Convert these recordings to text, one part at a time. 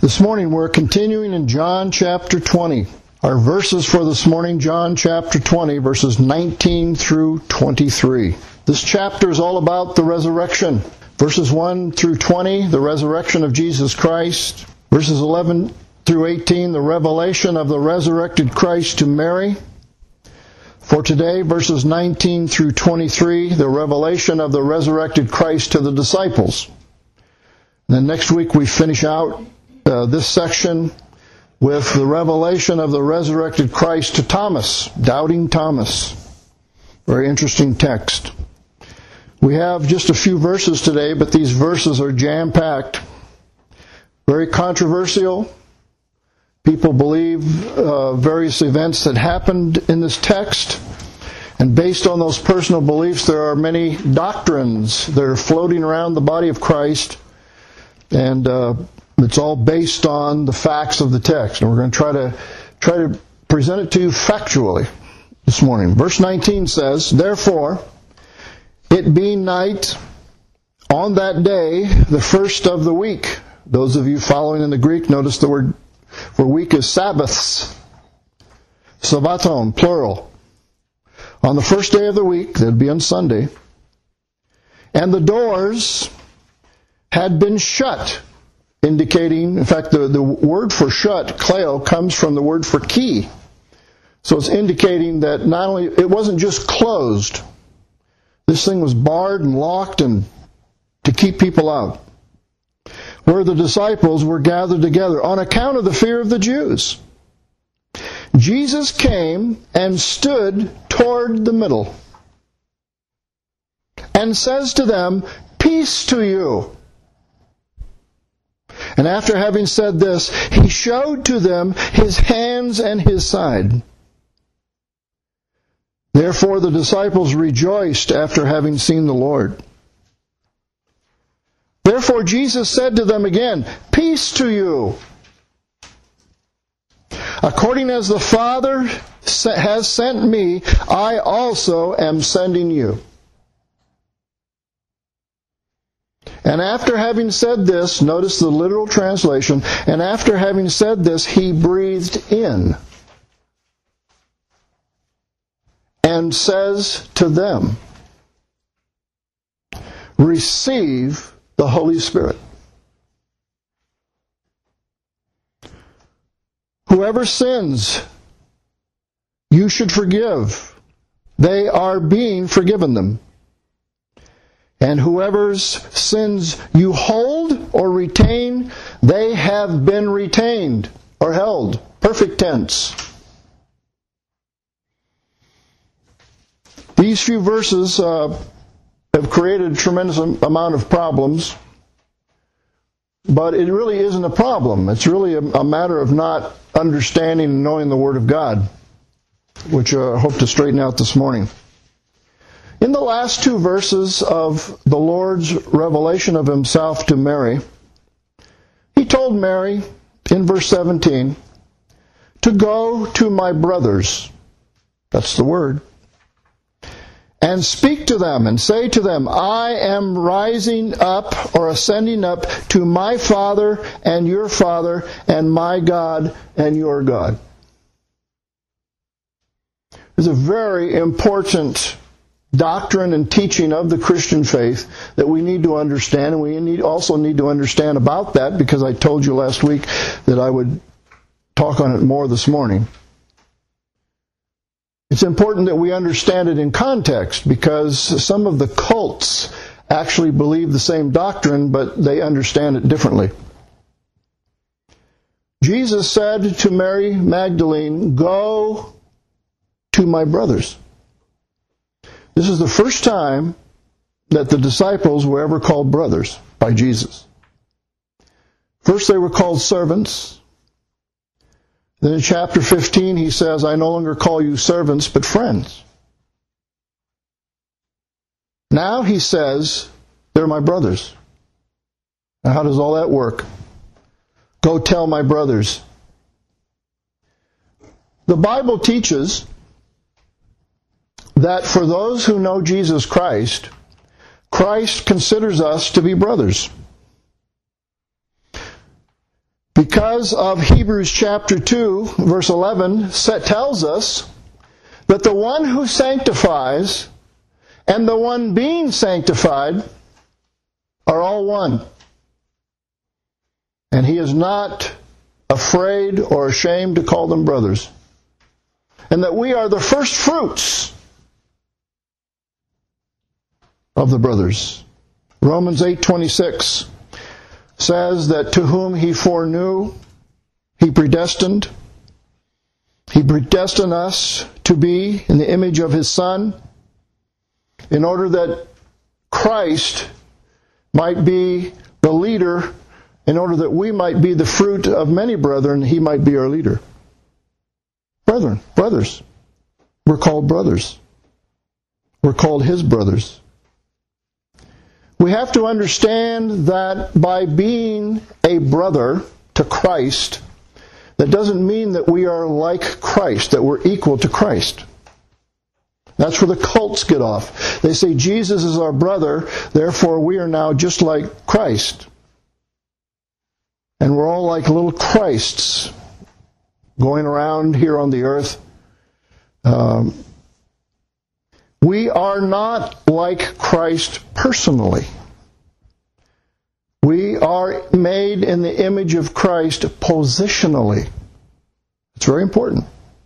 This morning we're continuing in John chapter 20. Our verses for this morning, John chapter 20, verses 19 through 23. This chapter is all about the resurrection. Verses 1 through 20, the resurrection of Jesus Christ. Verses 11 through 18, the revelation of the resurrected Christ to Mary. For today, verses 19 through 23, the revelation of the resurrected Christ to the disciples. And then next week we finish out this section with the revelation of the resurrected Christ to Thomas, doubting Thomas. Very interesting text. We have just a few verses today, but these verses are jam-packed. Very controversial. People believe various events that happened in this text. And based on those personal beliefs, there are many doctrines that are floating around the body of Christ. And it's all based on the facts of the text. And we're going to try to present it to you factually this morning. Verse 19 says, "Therefore, it being night on that day, the first of the week." Those of you following in the Greek, notice the word for week is Sabbaths. Sabbaton, plural. On the first day of the week, that'd be on Sunday, and the doors had been shut, indicating, in fact, the word for shut, kleo, comes from the word for key. So it's indicating that not only, it wasn't just closed. This thing was barred and locked and to keep people out. Where the disciples were gathered together on account of the fear of the Jews. Jesus came and stood toward the middle and says to them, "Peace to you." And after having said this, he showed to them his hands and his side. Therefore the disciples rejoiced after having seen the Lord. Therefore Jesus said to them again, "Peace to you. According as the Father has sent me, I also am sending you." And after having said this, notice the literal translation, and after having said this, he breathed in and says to them, "Receive the Holy Spirit. Whoever sins, you should forgive. They are being forgiven them. And whoever's sins you hold or retain, they have been retained or held." Perfect tense. These few verses have created a tremendous amount of problems, but it really isn't a problem. It's really a matter of not understanding and knowing the Word of God, which I hope to straighten out this morning. In the last two verses of the Lord's revelation of himself to Mary, he told Mary, in verse 17, to go to my brothers, that's the word, and speak to them and say to them, "I am rising up or ascending up to my Father and your Father and my God and your God." It's a very important doctrine and teaching of the Christian faith that we need to understand, and we also need to understand about that, because I told you last week that I would talk on it more this morning. It's important that we understand it in context, because some of the cults actually believe the same doctrine, but they understand it differently. Jesus said to Mary Magdalene, "Go to my brothers." This is the first time that the disciples were ever called brothers by Jesus. First they were called servants. Then in chapter 15 he says, "I no longer call you servants, but friends." Now he says, "They're my brothers." Now how does all that work? Go tell my brothers. The Bible teaches that for those who know Jesus Christ, Christ considers us to be brothers. Because of Hebrews chapter 2, verse 11, tells us that the one who sanctifies and the one being sanctified are all one. And he is not afraid or ashamed to call them brothers. And that we are the first fruits of the brothers. Romans 8:26 says that to whom he foreknew, he predestined. He predestined us to be in the image of his Son, in order that Christ might be the leader, in order that we might be the fruit of many brethren, he might be our leader. Brethren, brothers. We're called brothers. We're called his brothers. We have to understand that by being a brother to Christ, that doesn't mean that we are like Christ, that we're equal to Christ. That's where the cults get off. They say Jesus is our brother, therefore we are now just like Christ. And we're all like little Christs going around here on the earth. We are not like Christ personally. We are made in the image of Christ positionally. It's very important.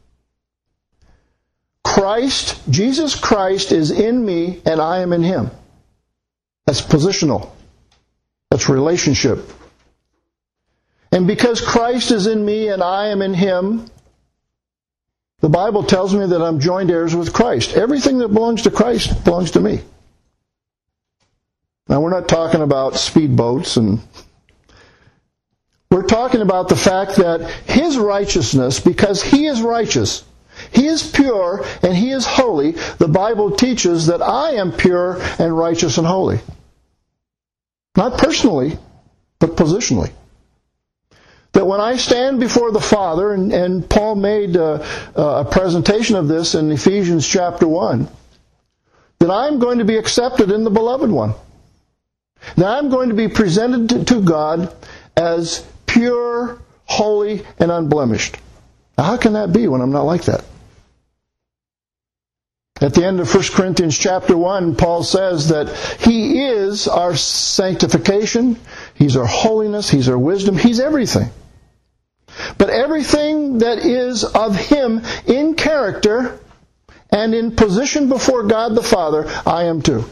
Christ, Jesus Christ, is in me and I am in him. That's positional. That's relationship. And because Christ is in me and I am in him, the Bible tells me that I'm joined heirs with Christ. Everything that belongs to Christ belongs to me. Now, we're not talking about speedboats, and we're talking about the fact that his righteousness, because he is righteous, he is pure, and he is holy, the Bible teaches that I am pure and righteous and holy. Not personally, but positionally. That when I stand before the Father, and Paul made a presentation of this in Ephesians chapter 1, that I'm going to be accepted in the Beloved One. That I'm going to be presented to God as pure, holy, and unblemished. Now, how can that be when I'm not like that? At the end of 1 Corinthians chapter 1, Paul says that he is our sanctification, he's our holiness, he's our wisdom, he's everything. But everything that is of him in character and in position before God the Father, I am too.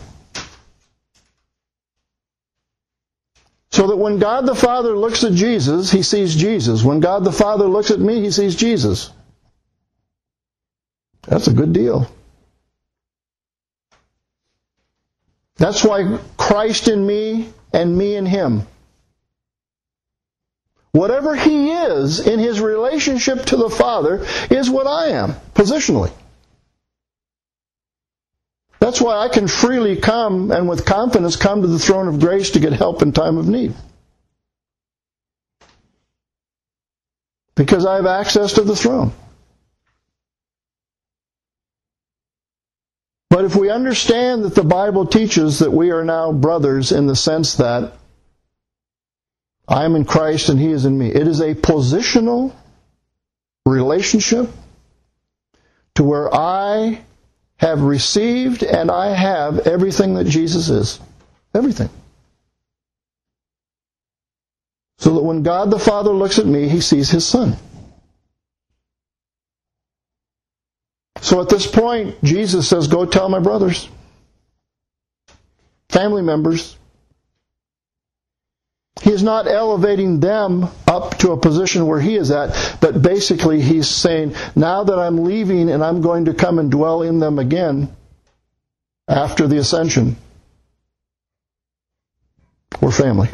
So that when God the Father looks at Jesus, he sees Jesus. When God the Father looks at me, he sees Jesus. That's a good deal. That's why Christ in me and me in him. Whatever he is in his relationship to the Father is what I am, positionally. That's why I can freely come and with confidence come to the throne of grace to get help in time of need. Because I have access to the throne. But if we understand that the Bible teaches that we are now brothers in the sense that I am in Christ and he is in me, it is a positional relationship to where I have received and I have everything that Jesus is. Everything. So that when God the Father looks at me, he sees his Son. So at this point, Jesus says, go tell my brothers, family members. He is not elevating them up to a position where he is at, but basically he's saying, now that I'm leaving and I'm going to come and dwell in them again after the ascension, we're family.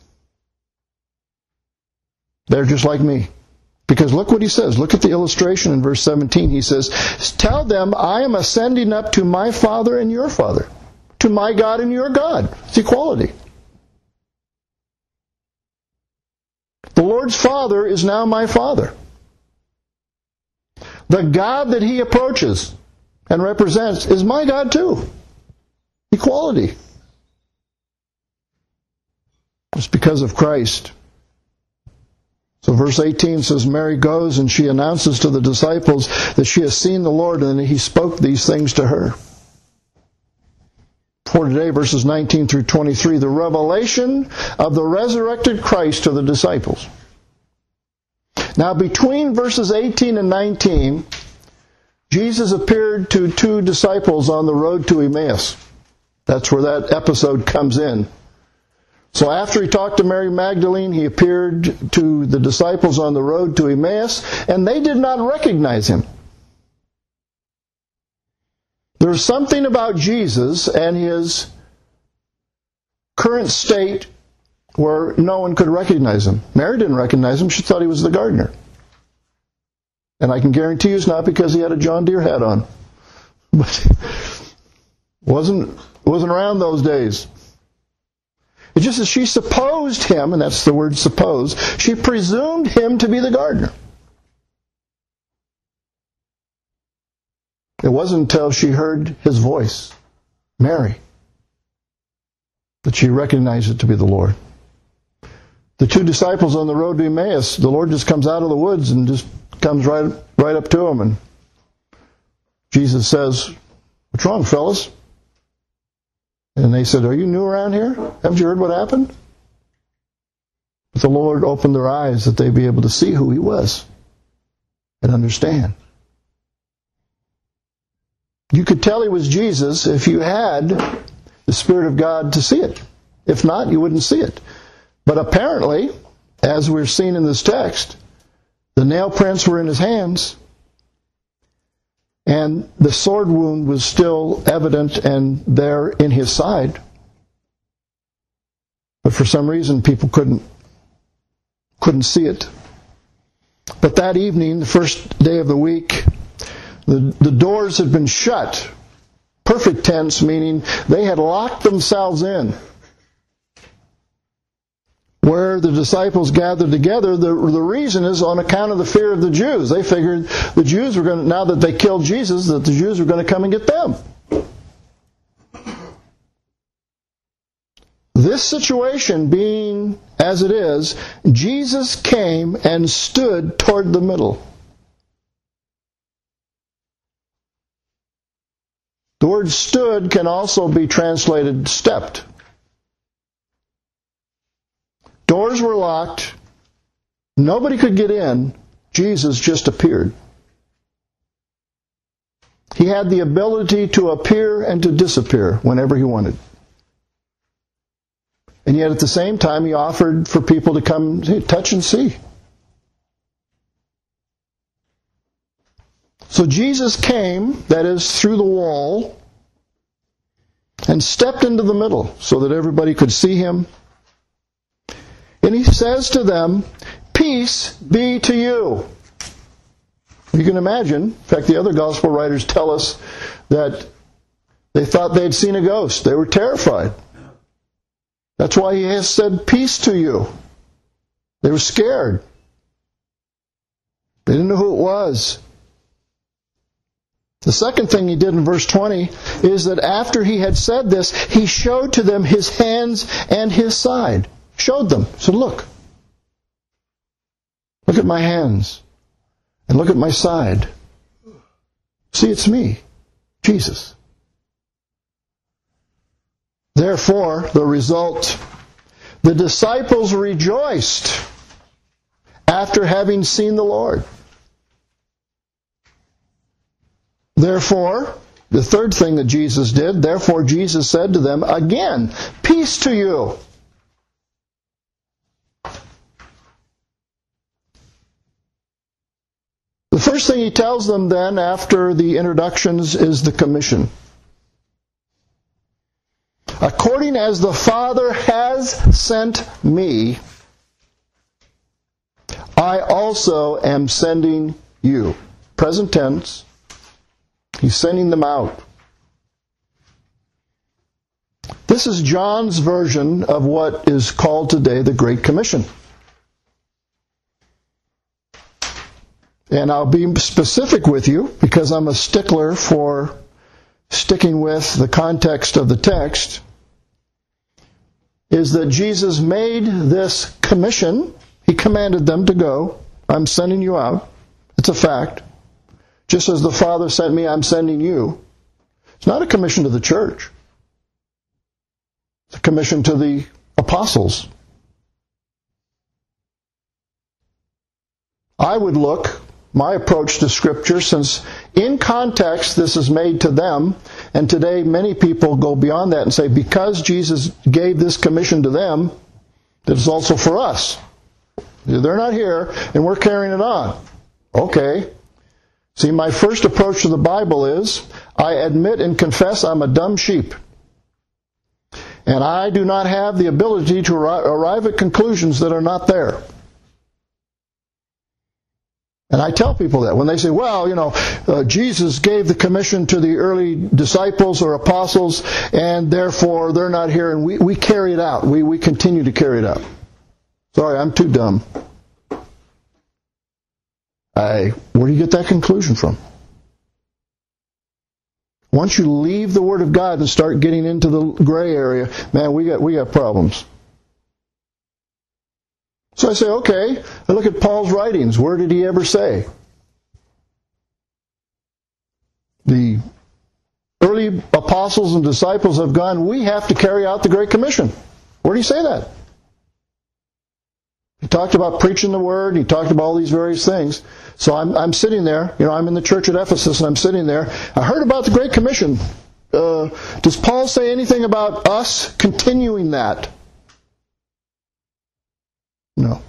They're just like me. Because look what he says. Look at the illustration in verse 17. He says, tell them I am ascending up to my Father and your Father, to my God and your God. It's equality. The Lord's Father is now my Father. The God that he approaches and represents is my God too. Equality. It's because of Christ. So verse 18 says, Mary goes and she announces to the disciples that she has seen the Lord, and he spoke these things to her. For today, verses 19 through 23, the revelation of the resurrected Christ to the disciples. Now, between verses 18 and 19, Jesus appeared to two disciples on the road to Emmaus. That's where that episode comes in. So after he talked to Mary Magdalene, he appeared to the disciples on the road to Emmaus, and they did not recognize him. There's something about Jesus and his current state where no one could recognize him. Mary didn't recognize him. She thought he was the gardener. And I can guarantee you it's not because he had a John Deere hat on. But wasn't around those days. It's just that she supposed him, and that's the word suppose, she presumed him to be the gardener. It wasn't until she heard his voice, Mary, that she recognized it to be the Lord. The two disciples on the road to Emmaus, the Lord just comes out of the woods and just comes right up to them, and Jesus says, "What's wrong, fellas?" And they said, "Are you new around here? Haven't you heard what happened?" But the Lord opened their eyes that they'd be able to see who he was and understand. You could tell he was Jesus if you had the Spirit of God to see it. If not, you wouldn't see it. But apparently, as we're seeing in this text, the nail prints were in his hands, and the sword wound was still evident and there in his side. But for some reason, people couldn't see it. But that evening, the first day of the week, the doors had been shut. Perfect tense, meaning they had locked themselves in. Where the disciples gathered together, the reason is on account of the fear of the Jews. They figured the Jews were going to, now that they killed Jesus, that the Jews were going to come and get them. This situation being as it is, Jesus came and stood toward the middle. The word stood can also be translated stepped. Doors were locked. Nobody could get in. Jesus just appeared. He had the ability to appear and to disappear whenever he wanted. And yet at the same time, he offered for people to come touch and see. So Jesus came, that is, through the wall, and stepped into the middle so that everybody could see him. And he says to them, "Peace be to you." You can imagine, in fact, the other gospel writers tell us that they thought they'd seen a ghost. They were terrified. That's why he has said, "Peace to you." They were scared. They didn't know who it was. The second thing he did in verse 20 is that after he had said this, he showed to them his hands and his side. Showed them. Said, look at my hands and look at my side. See, it's me, Jesus. Therefore, the result, the disciples rejoiced after having seen the Lord. Therefore, the third thing that Jesus did, therefore Jesus said to them again, "Peace to you." The first thing he tells them then after the introductions is the commission. According as the Father has sent me, I also am sending you. Present tense. He's sending them out. This is John's version of what is called today the Great Commission. And I'll be specific with you because I'm a stickler for sticking with the context of the text, is that Jesus made this commission. He commanded them to go. I'm sending you out. It's a fact. Just as the Father sent me, I'm sending you. It's not a commission to the church. It's a commission to the apostles. I would look, my approach to Scripture, since in context this is made to them, and today many people go beyond that and say, because Jesus gave this commission to them, that it's also for us. They're not here, and we're carrying it on. Okay. See, my first approach to the Bible is, I admit and confess I'm a dumb sheep. And I do not have the ability to arrive at conclusions that are not there. And I tell people that when they say, well, Jesus gave the commission to the early disciples or apostles, and therefore they're not here, and we carry it out. We continue to carry it out. Sorry, I'm too dumb. Where do you get that conclusion from? Once you leave the Word of God and start getting into the gray area, man, we got problems. So I say, okay, I look at Paul's writings. Where did he ever say? The early apostles and disciples have gone, we have to carry out the Great Commission. Where did he say that? He talked about preaching the Word. He talked about all these various things. So I'm sitting there. I'm in the church at Ephesus, and I'm sitting there. I heard about the Great Commission. Does Paul say anything about us continuing that? No.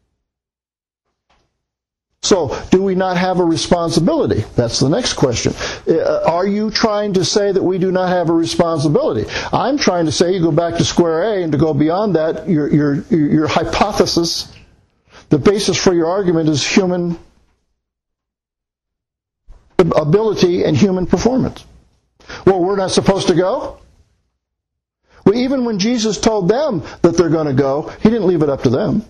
So, do we not have a responsibility? That's the next question. Are you trying to say that we do not have a responsibility? I'm trying to say you go back to square A, and to go beyond that, your hypothesis, the basis for your argument is human ability and human performance. Well, we're not supposed to go? Well, even when Jesus told them that they're going to go, He didn't leave it up to them.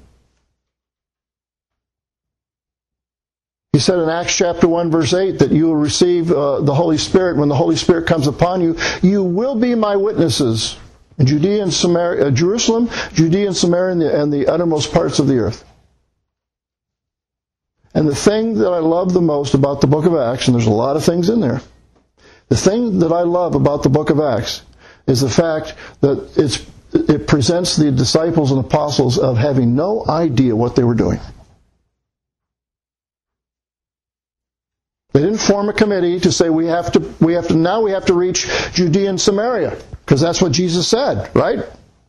He said in Acts chapter 1, verse 8, that you will receive the Holy Spirit. When the Holy Spirit comes upon you, you will be my witnesses in Judea and Samaria, Jerusalem, Judea and Samaria, and the uttermost parts of the earth. And the thing that I love the most about the book of Acts, and there's a lot of things in there, the thing that I love about the book of Acts is the fact that it presents the disciples and apostles of having no idea what they were doing. They didn't form a committee to say we have to reach Judea and Samaria, because that's what Jesus said, right?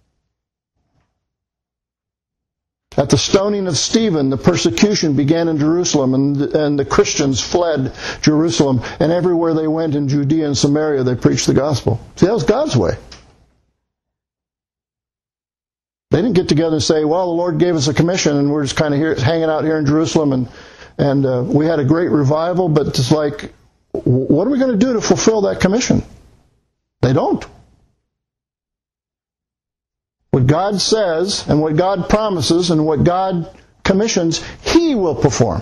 At the stoning of Stephen, the persecution began in Jerusalem, and the Christians fled Jerusalem, and everywhere they went in Judea and Samaria, they preached the gospel. See, that was God's way. They didn't get together and say, well, the Lord gave us a commission, and we're just kind of here, hanging out here in Jerusalem, and we had a great revival, but it's like, what are we going to do to fulfill that commission? They don't. What God says and what God promises and what God commissions, He will perform.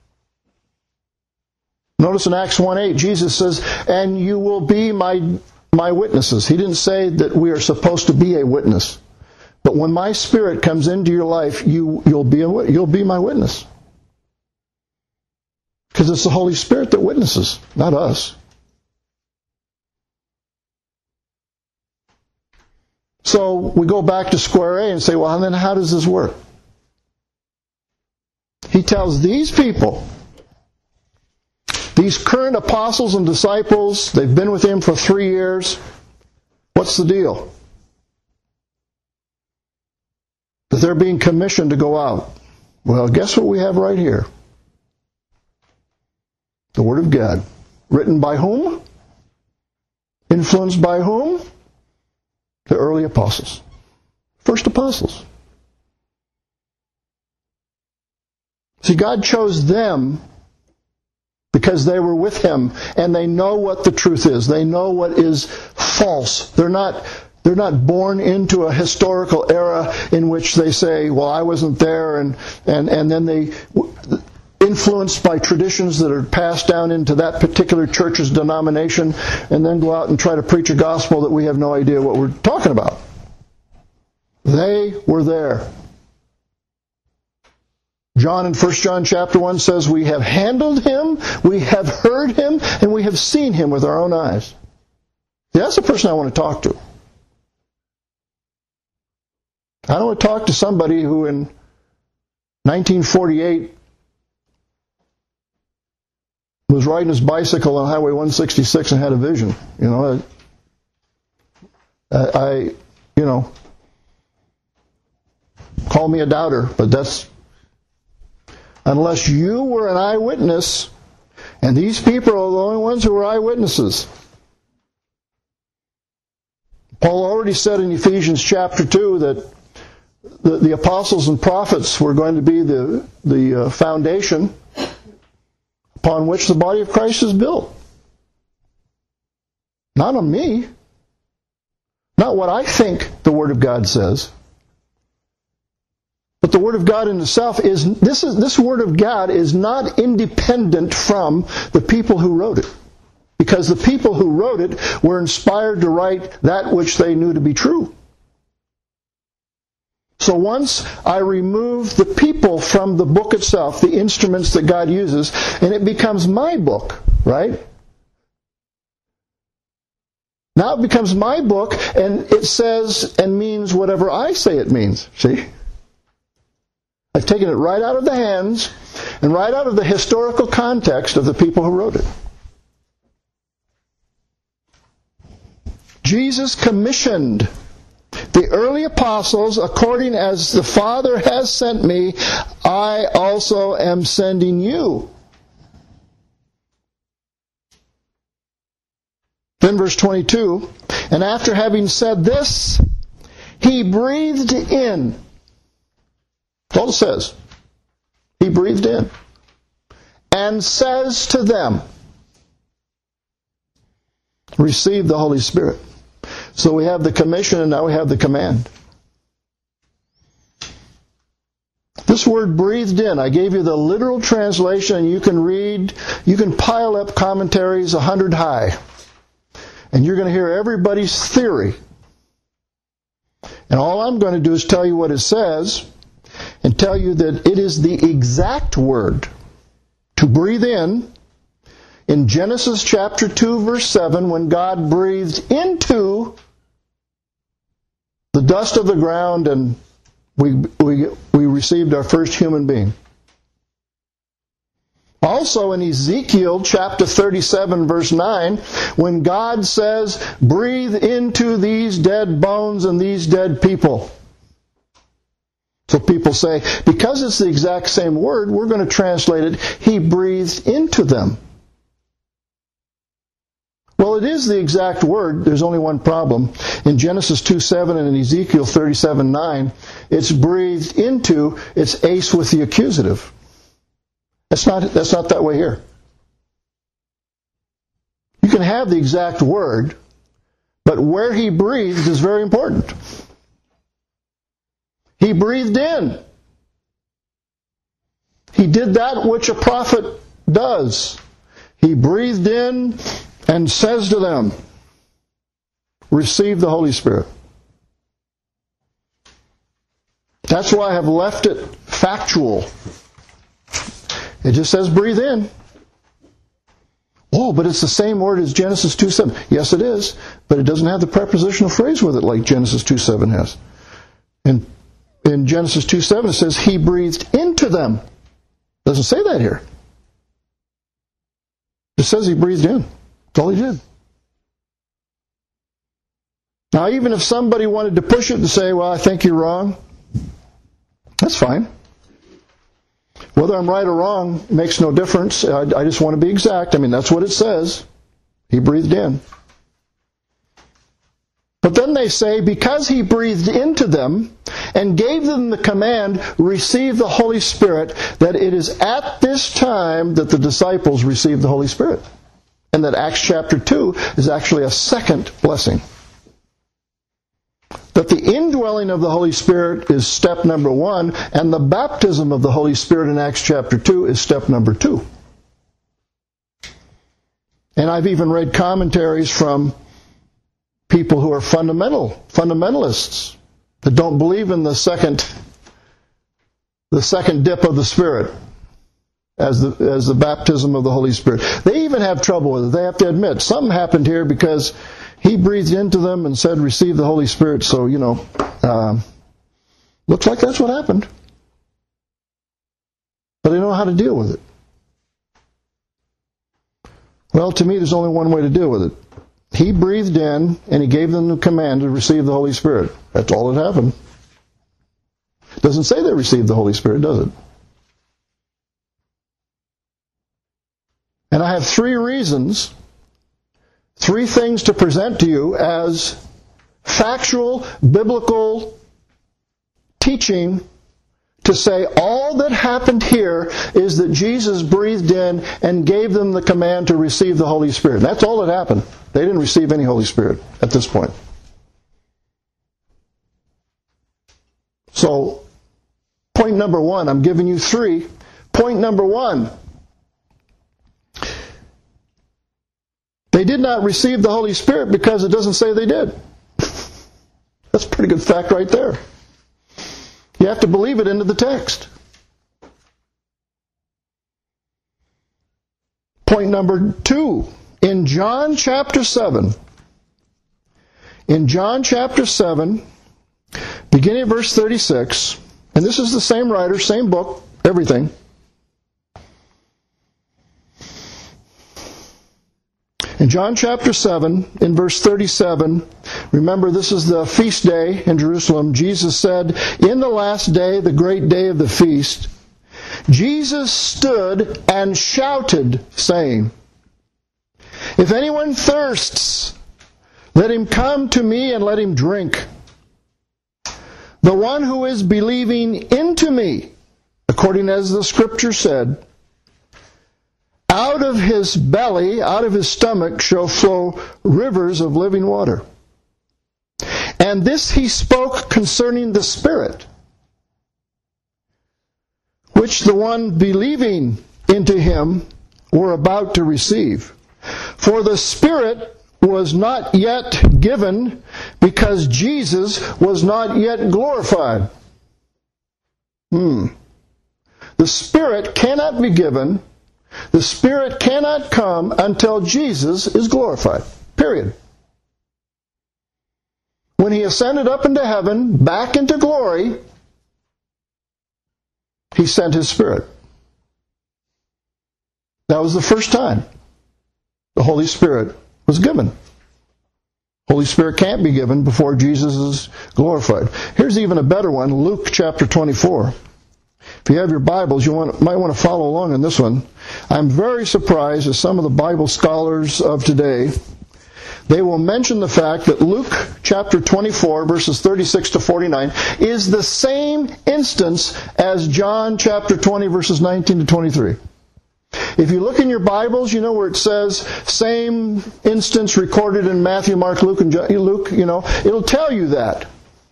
Notice in Acts 1:8, Jesus says, and you will be my witnesses. He didn't say that we are supposed to be a witness. But when my Spirit comes into your life, you'll be my witness. Because it's the Holy Spirit that witnesses, not us. So we go back to square A and say, well, then how does this work? He tells these people, these current apostles and disciples, they've been with Him for 3 years. What's the deal? That they're being commissioned to go out. Well, guess what we have right here? The Word of God. Written by whom? Influenced by whom? The early apostles. First apostles. See, God chose them because they were with Him and they know what the truth is. They know what is false. They're not born into a historical era in which they say, well, I wasn't there, and then they, influenced by traditions that are passed down into that particular church's denomination, and then go out and try to preach a gospel that we have no idea what we're talking about. They were there. John in 1 John chapter 1 says, we have handled him, we have heard him, and we have seen him with our own eyes. See, that's the person I want to talk to. I don't want to talk to somebody who in 1948 was riding his bicycle on Highway 166 and had a vision. Call me a doubter, but that's, unless you were an eyewitness, and these people are the only ones who were eyewitnesses. Paul already said in Ephesians chapter 2 that the apostles and prophets were going to be the foundation upon which the body of Christ is built. Not on me. Not what I think the Word of God says. But the Word of God in itself this Word of God is not independent from the people who wrote it. Because the people who wrote it were inspired to write that which they knew to be true. So once I remove the people from the book itself, the instruments that God uses, and it becomes my book, right? Now it becomes my book, and it says and means whatever I say it means. See? I've taken it right out of the hands and right out of the historical context of the people who wrote it. Jesus commissioned the early apostles, according as the Father has sent me, I also am sending you. Then verse 22, and after having said this, he breathed in. That's all it says. He breathed in. And says to them, receive the Holy Spirit. So we have the commission and now we have the command. This word breathed in, I gave you the literal translation, and you can pile up commentaries 100 high. And you're going to hear everybody's theory. And all I'm going to do is tell you what it says and tell you that it is the exact word to breathe in Genesis chapter 2 verse 7, when God breathed into the dust of the ground and we received our first human being. Also in Ezekiel chapter 37 verse 9, when God says, breathe into these dead bones and these dead people. So people say, because it's the exact same word, we're going to translate it, he breathed into them. Well, it is the exact word. There's only one problem. In Genesis 2:7 and in Ezekiel 37:9, it's breathed into, it's ace with the accusative. That's not that way here. You can have the exact word, but where he breathed is very important. He breathed in. He did that which a prophet does. He breathed in and says to them, receive the Holy Spirit. That's why I have left it factual. It just says breathe in. Oh, but it's the same word as Genesis 2:7. Yes, it is, but it doesn't have the prepositional phrase with it like Genesis 2:7 has. And in Genesis 2:7 it says he breathed into them. It doesn't say that here. It says he breathed in. That's all he did. Now, even if somebody wanted to push it and say, well, I think you're wrong, that's fine. Whether I'm right or wrong makes no difference. I just want to be exact. I mean, that's what it says. He breathed in. But then they say, because he breathed into them and gave them the command, receive the Holy Spirit, that it is at this time that the disciples received the Holy Spirit. And that Acts chapter 2 is actually a second blessing. That the indwelling of the Holy Spirit is step number 1, and the baptism of the Holy Spirit in Acts chapter 2 is step number 2. And I've even read commentaries from people who are fundamentalists, that don't believe in the second the second dip of the Spirit as the baptism of the Holy Spirit. They even have trouble with it. They have to admit, something happened here because he breathed into them and said, receive the Holy Spirit. So, looks like that's what happened. But they don't know how to deal with it. Well, to me, there's only one way to deal with it. He breathed in, and he gave them the command to receive the Holy Spirit. That's all that happened. It doesn't say they received the Holy Spirit, does it? And I have three reasons, three things to present to you as factual, biblical teaching to say all that happened here is that Jesus breathed in and gave them the command to receive the Holy Spirit. That's all that happened. They didn't receive any Holy Spirit at this point. So, point number one, I'm giving you three. Point number one, they did not receive the Holy Spirit because it doesn't say they did. That's a pretty good fact right there. You have to believe it into the text. Point number two, in John chapter 7, beginning of verse 36, and this is the same writer, same book, everything. In John chapter 7, in verse 37, remember this is the feast day in Jerusalem. Jesus said, in the last day, the great day of the feast, Jesus stood and shouted, saying, if anyone thirsts, let him come to me and let him drink. The one who is believing into me, according as the Scripture said, out of his belly, out of his stomach, shall flow rivers of living water. And this he spoke concerning the Spirit, which the one believing into him were about to receive. For the Spirit was not yet given, because Jesus was not yet glorified. The Spirit cannot be given, the Spirit cannot come until Jesus is glorified. Period. When he ascended up into heaven, back into glory, he sent his Spirit. That was the first time the Holy Spirit was given. Holy Spirit can't be given before Jesus is glorified. Here's even a better one, Luke chapter 24. If you have your Bibles, you might want to follow along in this one. I'm very surprised at some of the Bible scholars of today. They will mention the fact that Luke chapter 24, verses 36 to 49, is the same instance as John chapter 20, verses 19 to 23. If you look in your Bibles, you know where it says, same instance recorded in Matthew, Mark, Luke, and Luke, it'll tell you that.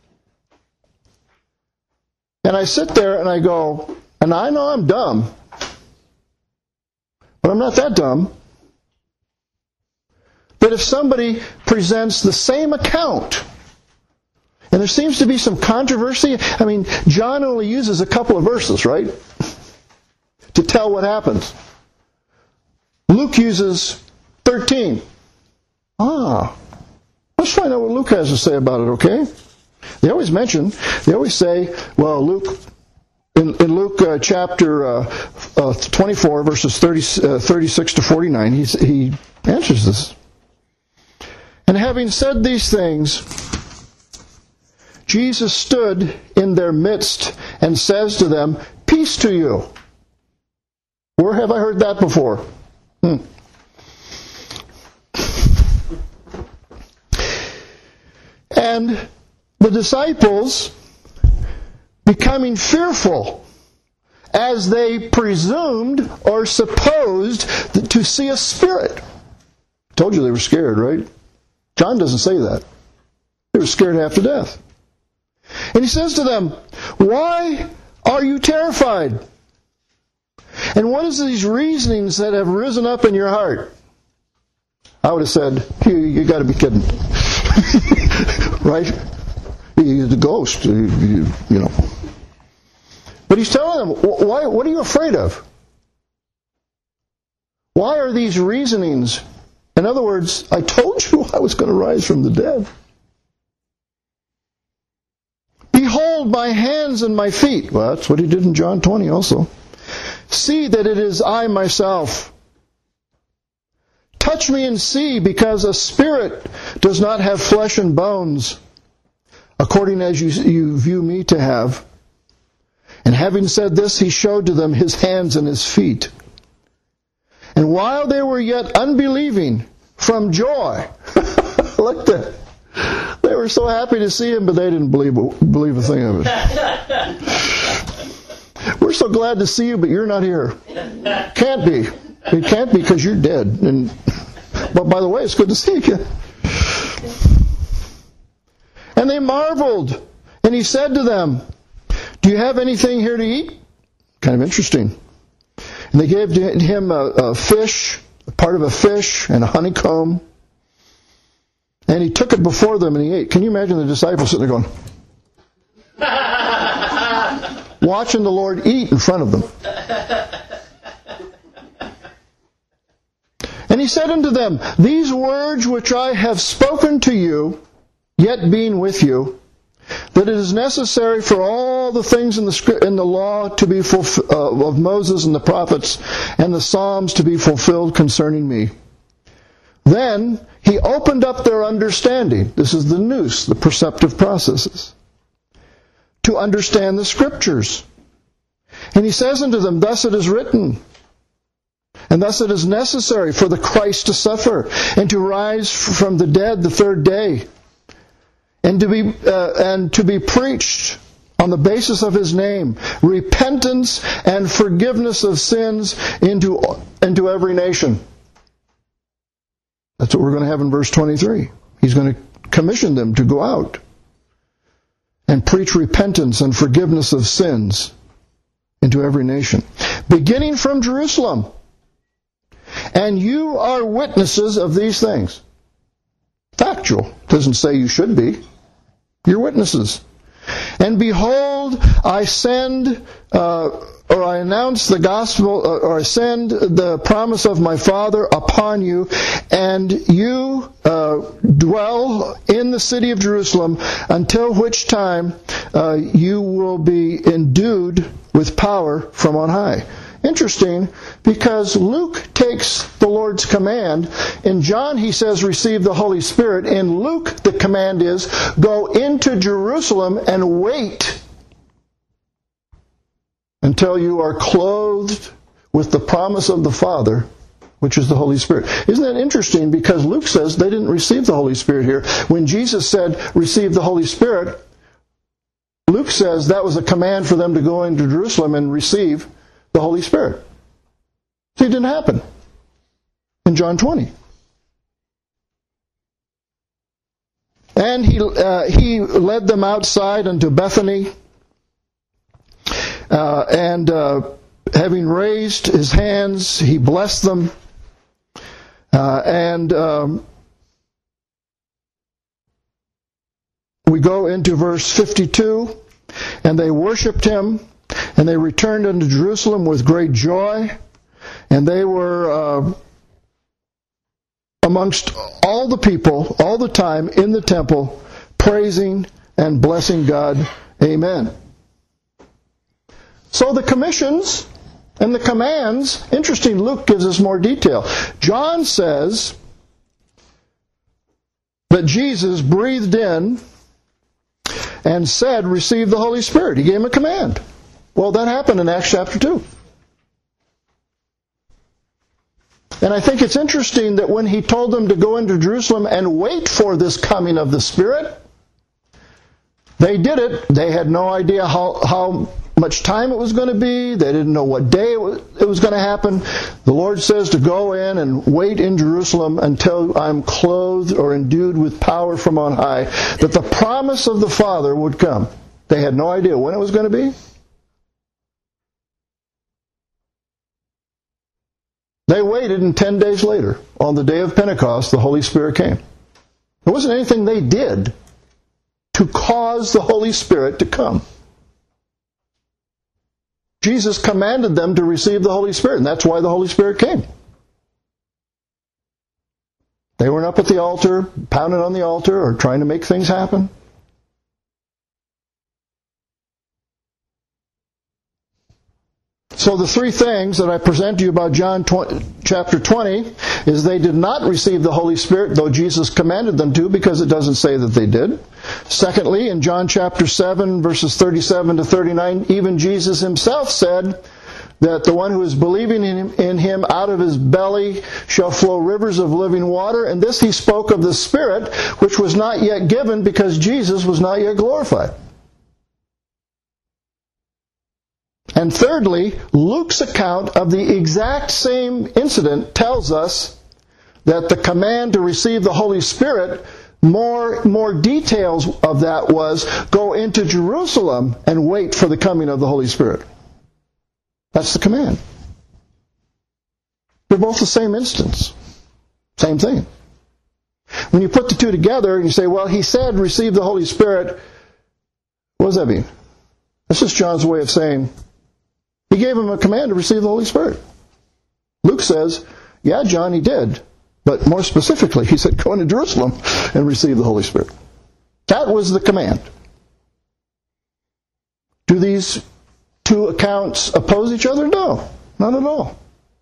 And I sit there and I go, and I know I'm dumb, but I'm not that dumb. But if somebody presents the same account, and there seems to be some controversy, John only uses a couple of verses, right? To tell what happens. Luke uses 13. Let's find out what Luke has to say about it, okay? They always say, well, in Luke chapter 24, verses 36 to 49, he answers this. And having said these things, Jesus stood in their midst and says to them, peace to you. Where have I heard that before? And the disciples, becoming fearful, as they presumed or supposed to see a spirit. I told you they were scared, right? John doesn't say that. They were scared half to death. And he says to them, why are you terrified? And what is these reasonings that have risen up in your heart? I would have said, you got to be kidding. Right? He's a ghost, But he's telling them, why? What are you afraid of? Why are these reasonings? In other words, I told you I was going to rise from the dead. Behold my hands and my feet. Well, that's what he did in John 20 also. See that it is I myself. Touch me and see, because a spirit does not have flesh and bones, according as you view me to have. And having said this, he showed to them his hands and his feet. And while they were yet unbelieving, from joy, look at that. They were so happy to see him, but they didn't believe a thing of it. We're so glad to see you, but you're not here. Can't be. It can't be, because you're dead. But by the way, it's good to see you. And they marveled. And he said to them, do you have anything here to eat? Kind of interesting. And they gave to him a fish, part of a fish, and a honeycomb. And he took it before them and he ate. Can you imagine the disciples sitting there going, watching the Lord eat in front of them? And he said unto them, these words which I have spoken to you, yet being with you, that it is necessary for all the things in the law to be of Moses and the prophets and the Psalms to be fulfilled concerning me. Then he opened up their understanding. This is the nous, the perceptive processes, to understand the Scriptures. And he says unto them, thus it is written, and thus it is necessary for the Christ to suffer and to rise from the dead the third day, and to be preached on the basis of his name, repentance and forgiveness of sins into every nation. That's what we're going to have in verse 23. He's going to commission them to go out and preach repentance and forgiveness of sins into every nation, beginning from Jerusalem. And you are witnesses of these things. Factual. Doesn't say you should be. You're witnesses. And behold, I send, or I announce the gospel, or I send the promise of my Father upon you, and you dwell in the city of Jerusalem, until which time you will be endued with power from on high. Interesting, because Luke takes the Lord's command. In John, he says, receive the Holy Spirit. In Luke, the command is, go into Jerusalem and wait until you are clothed with the promise of the Father, which is the Holy Spirit. Isn't that interesting? Because Luke says they didn't receive the Holy Spirit here. When Jesus said, receive the Holy Spirit, Luke says that was a command for them to go into Jerusalem and receive the Holy Spirit. See, it didn't happen in John 20. And he led them outside unto Bethany, and having raised his hands, he blessed them, and we go into verse 52, and they worshipped him, and they returned unto Jerusalem with great joy, and they were amongst all the people, all the time, in the temple, praising and blessing God. Amen. So the commissions and the commands, interesting, Luke gives us more detail. John says that Jesus breathed in and said, receive the Holy Spirit. He gave him a command. Well, that happened in Acts chapter 2. And I think it's interesting that when he told them to go into Jerusalem and wait for this coming of the Spirit, they did it. They had no idea how much time it was going to be. They didn't know what day it was going to happen. The Lord says to go in and wait in Jerusalem until I'm clothed or endued with power from on high, that the promise of the Father would come. They had no idea when it was going to be. They waited, and 10 days later, on the day of Pentecost, the Holy Spirit came. There wasn't anything they did to cause the Holy Spirit to come. Jesus commanded them to receive the Holy Spirit, and that's why the Holy Spirit came. They weren't up at the altar, pounding on the altar, or trying to make things happen. So the three things that I present to you about John chapter 20 is they did not receive the Holy Spirit, though Jesus commanded them to, because it doesn't say that they did. Secondly, in John chapter 7, verses 37 to 39, even Jesus himself said that the one who is believing in him, out of his belly shall flow rivers of living water. And this he spoke of the Spirit, which was not yet given because Jesus was not yet glorified. And thirdly, Luke's account of the exact same incident tells us that the command to receive the Holy Spirit, more details of that was, go into Jerusalem and wait for the coming of the Holy Spirit. That's the command. They're both the same instance. Same thing. When you put the two together and you say, well, he said receive the Holy Spirit, what does that mean? That's just John's way of saying, he gave him a command to receive the Holy Spirit. Luke says, yeah, John, he did. But more specifically, he said, go into Jerusalem and receive the Holy Spirit. That was the command. Do these two accounts oppose each other? No, not at all.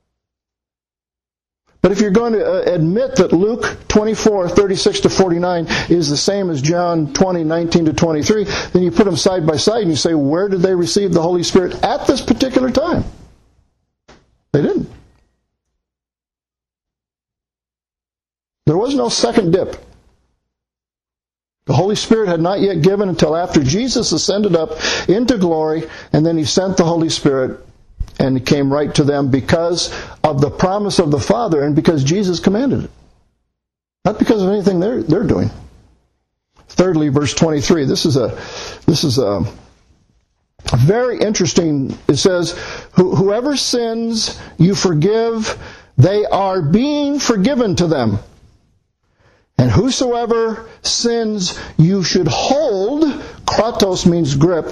But if you're going to admit that Luke 24, 36 to 49 is the same as John 20, 19 to 23, then you put them side by side and you say, where did they receive the Holy Spirit at this particular time? They didn't. There was no second dip. The Holy Spirit had not yet given until after Jesus ascended up into glory, and then he sent the Holy Spirit, and it came right to them because of the promise of the Father and because Jesus commanded it. Not because of anything they're doing. Thirdly, verse 23. This is a very interesting. It says, whoever sins you forgive, they are being forgiven to them. And whosoever sins you should hold, kratos means grip,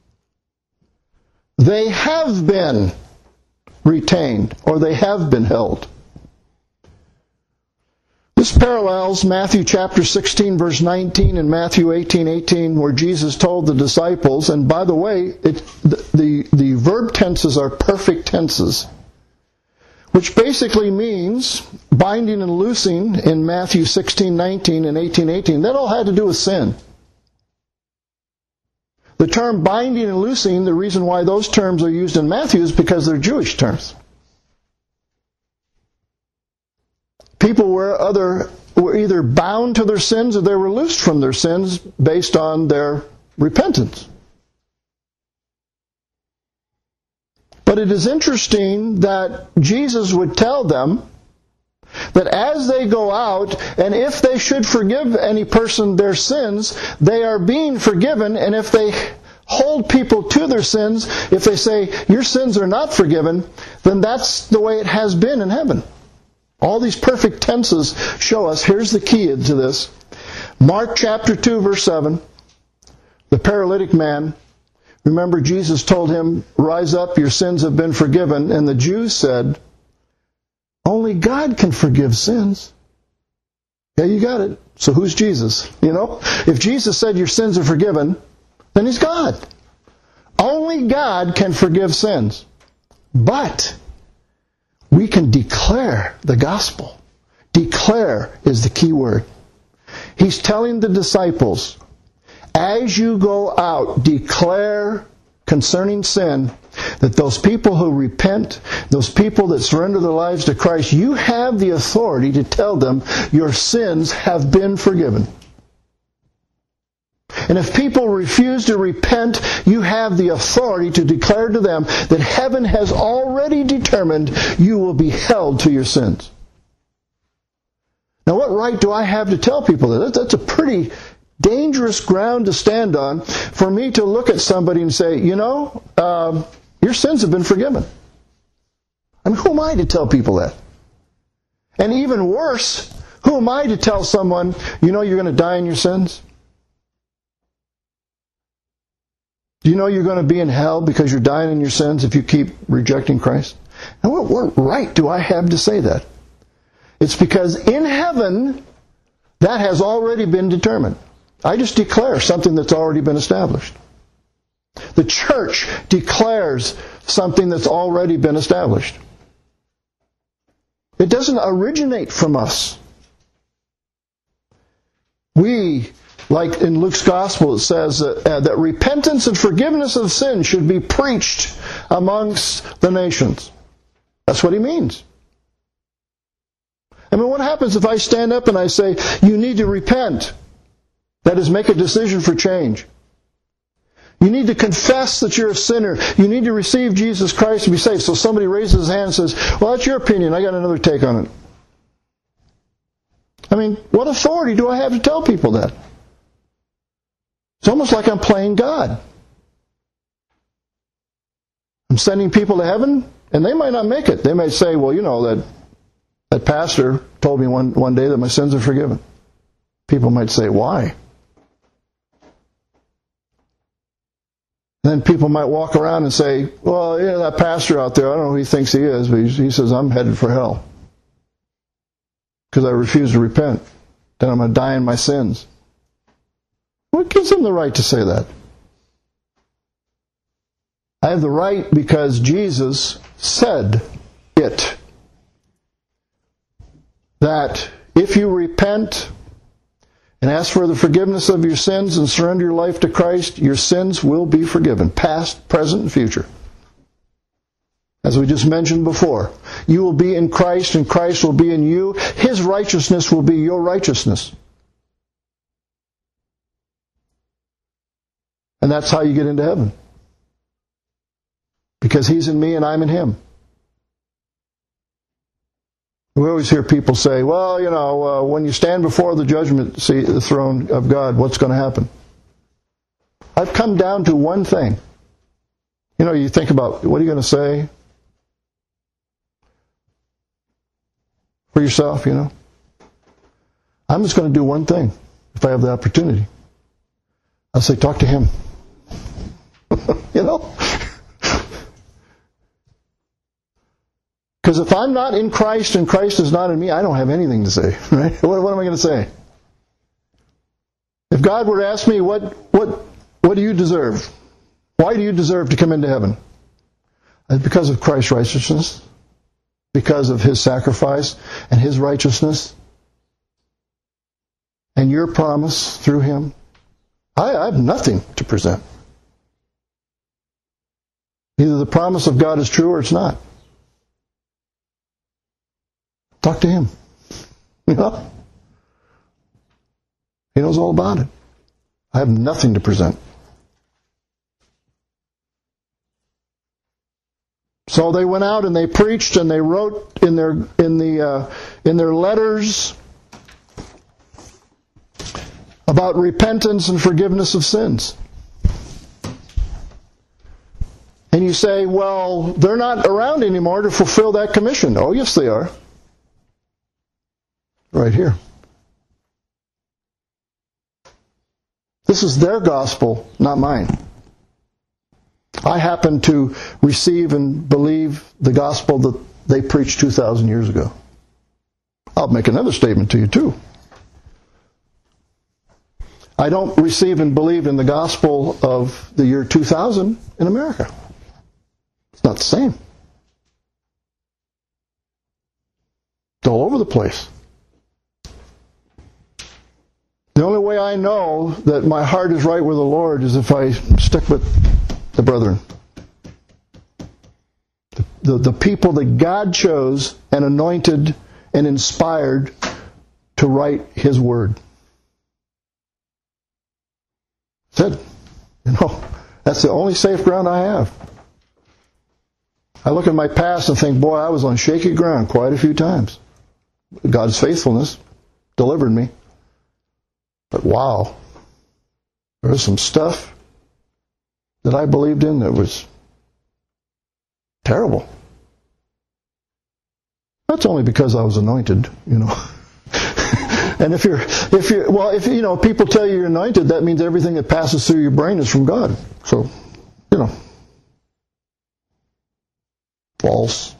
they have been retained, or they have been held. This parallels Matthew chapter 16, verse 19, and Matthew 18:18, where Jesus told the disciples, and by the way, the verb tenses are perfect tenses, which basically means binding and loosing in Matthew 16:19 and 18:18. That all had to do with sin. The term binding and loosing, the reason why those terms are used in Matthew is because they're Jewish terms. People were either bound to their sins or they were loosed from their sins based on their repentance. But it is interesting that Jesus would tell them that as they go out, and if they should forgive any person their sins, they are being forgiven. And if they hold people to their sins, if they say, your sins are not forgiven, then that's the way it has been in heaven. All these perfect tenses show us, here's the key to this. Mark chapter 2, verse 7, the paralytic man, remember Jesus told him, rise up, your sins have been forgiven. And the Jews said, only God can forgive sins. Yeah, you got it. So who's Jesus? You know, if Jesus said your sins are forgiven, then he's God. Only God can forgive sins. But we can declare the gospel. Declare is the key word. He's telling the disciples, as you go out, declare concerning sin, that those people who repent, those people that surrender their lives to Christ, you have the authority to tell them your sins have been forgiven. And if people refuse to repent, you have the authority to declare to them that heaven has already determined you will be held to your sins. Now, what right do I have to tell people that? That's a pretty dangerous ground to stand on for me to look at somebody and say, you know, your sins have been forgiven. I mean, who am I to tell people that? And even worse, who am I to tell someone, you know, you're going to die in your sins? Do you know you're going to be in hell because you're dying in your sins if you keep rejecting Christ? And what right do I have to say that? It's because in heaven, that has already been determined. I just declare something that's already been established. The church declares something that's already been established. It doesn't originate from us. We, like in Luke's Gospel, it says that repentance and forgiveness of sin should be preached amongst the nations. That's what he means. I mean, what happens if I stand up and I say, you need to repent? That is, make a decision for change. You need to confess that you're a sinner. You need to receive Jesus Christ to be saved. So somebody raises his hand and says, well, that's your opinion. I got another take on it. I mean, what authority do I have to tell people that? It's almost like I'm playing God. I'm sending people to heaven, and they might not make it. They might say, well, you know, that pastor told me one day that my sins are forgiven. People might say, why? Then people might walk around and say, well, yeah, that pastor out there, I don't know who he thinks he is, but he says I'm headed for hell because I refuse to repent. Then I'm going to die in my sins. What gives him the right to say that? I have the right because Jesus said it. That if you repent and ask for the forgiveness of your sins and surrender your life to Christ, your sins will be forgiven, past, present, and future. As we just mentioned before, you will be in Christ and Christ will be in you. His righteousness will be your righteousness. And that's how you get into heaven. Because He's in me and I'm in Him. We always hear people say, well, you know, when you stand before the judgment seat, the throne of God, what's going to happen? I've come down to one thing. You know, you think about, what are you going to say for yourself, you know? I'm just going to do one thing if I have the opportunity. I'll say, talk to Him. You know? Because if I'm not in Christ and Christ is not in me, I don't have anything to say. Right? What am I going to say? If God were to ask me, what do you deserve? Why do you deserve to come into heaven? Because of Christ's righteousness. Because of His sacrifice and His righteousness. And your promise through Him. I have nothing to present. Either the promise of God is true or it's not. Talk to Him. You know? He knows all about it. I have nothing to present. So they went out and they preached and they wrote in their letters about repentance and forgiveness of sins. And you say, well, they're not around anymore to fulfill that commission. Oh, yes, they are. Right here. This is their gospel, not mine. I happen to receive and believe the gospel that they preached 2,000 years ago. I'll make another statement to you too. I don't receive and believe in the gospel of the year 2000 in America. It's not the same. It's all over the place. The only way I know that my heart is right with the Lord is if I stick with the brethren. The people that God chose and anointed and inspired to write His Word. That's it. You know, that's the only safe ground I have. I look at my past and think, boy, I was on shaky ground quite a few times. God's faithfulness delivered me. But wow, there was some stuff that I believed in that was terrible. That's only because I was anointed, you know. And if you know, people tell you you're anointed, that means everything that passes through your brain is from God. So False.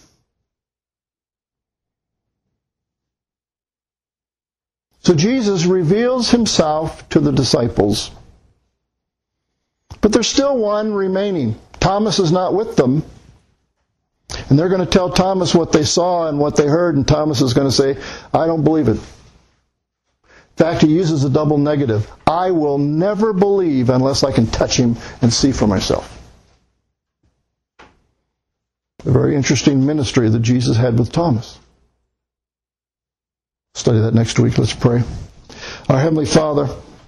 So Jesus reveals himself to the disciples. But there's still one remaining. Thomas is not with them. And they're going to tell Thomas what they saw and what they heard, and Thomas is going to say, I don't believe it. In fact, he uses a double negative. I will never believe unless I can touch him and see for myself. A very interesting ministry that Jesus had with Thomas. Study that next week. Let's pray. Our Heavenly Father,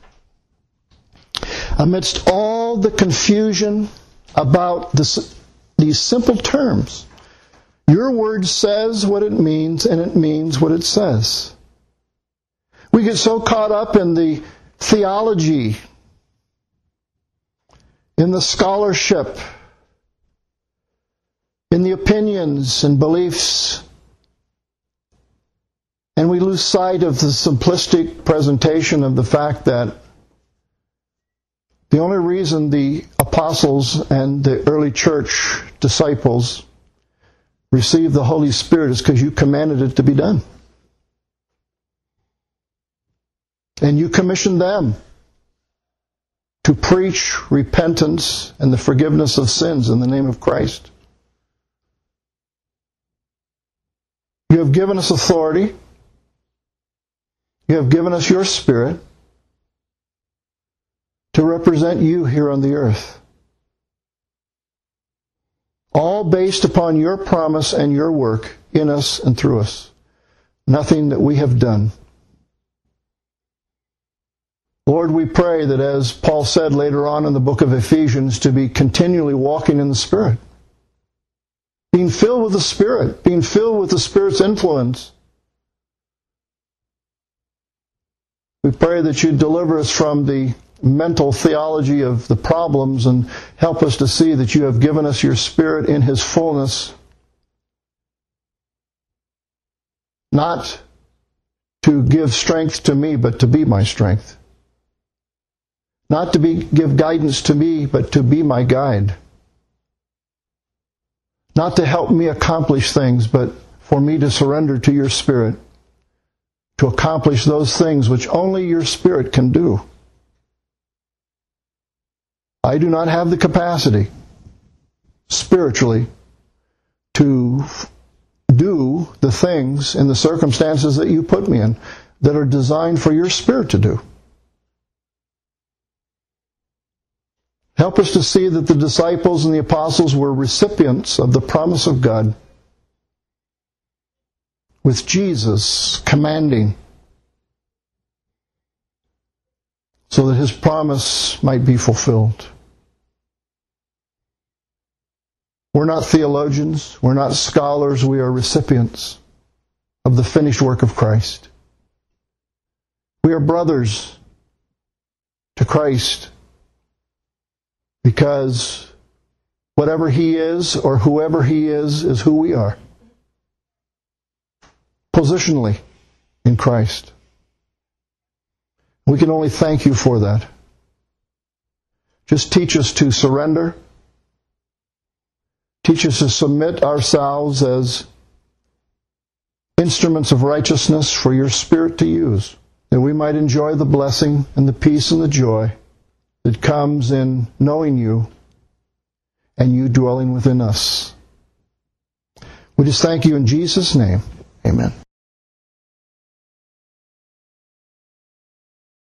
amidst all the confusion about these simple terms, your word says what it means, and it means what it says. We get so caught up in the theology, in the scholarship, in the opinions and beliefs, and we lose sight of the simplistic presentation of the fact that the only reason the apostles and the early church disciples received the Holy Spirit is because you commanded it to be done. And you commissioned them to preach repentance and the forgiveness of sins in the name of Christ. You have given us authority. You have given us your Spirit to represent you here on the earth. All based upon your promise and your work in us and through us. Nothing that we have done. Lord, we pray that, as Paul said later on in the book of Ephesians, to be continually walking in the Spirit. Being filled with the Spirit. Being filled with the Spirit's influence. We pray that you deliver us from the mental theology of the problems and help us to see that you have given us your Spirit in His fullness. Not to give strength to me, but to be my strength. Not to give guidance to me, but to be my guide. Not to help me accomplish things, but for me to surrender to your Spirit. To accomplish those things which only your Spirit can do. I do not have the capacity, spiritually, to do the things in the circumstances that you put me in that are designed for your Spirit to do. Help us to see that the disciples and the apostles were recipients of the promise of God, with Jesus commanding, so that His promise might be fulfilled. We're not theologians, we're not scholars, we are recipients of the finished work of Christ. We are brothers to Christ, because whatever He is or whoever He is who we are. Positionally in Christ. We can only thank you for that. Just teach us to surrender. Teach us to submit ourselves as instruments of righteousness for your Spirit to use, that we might enjoy the blessing and the peace and the joy that comes in knowing you and you dwelling within us. We just thank you in Jesus' name. Amen.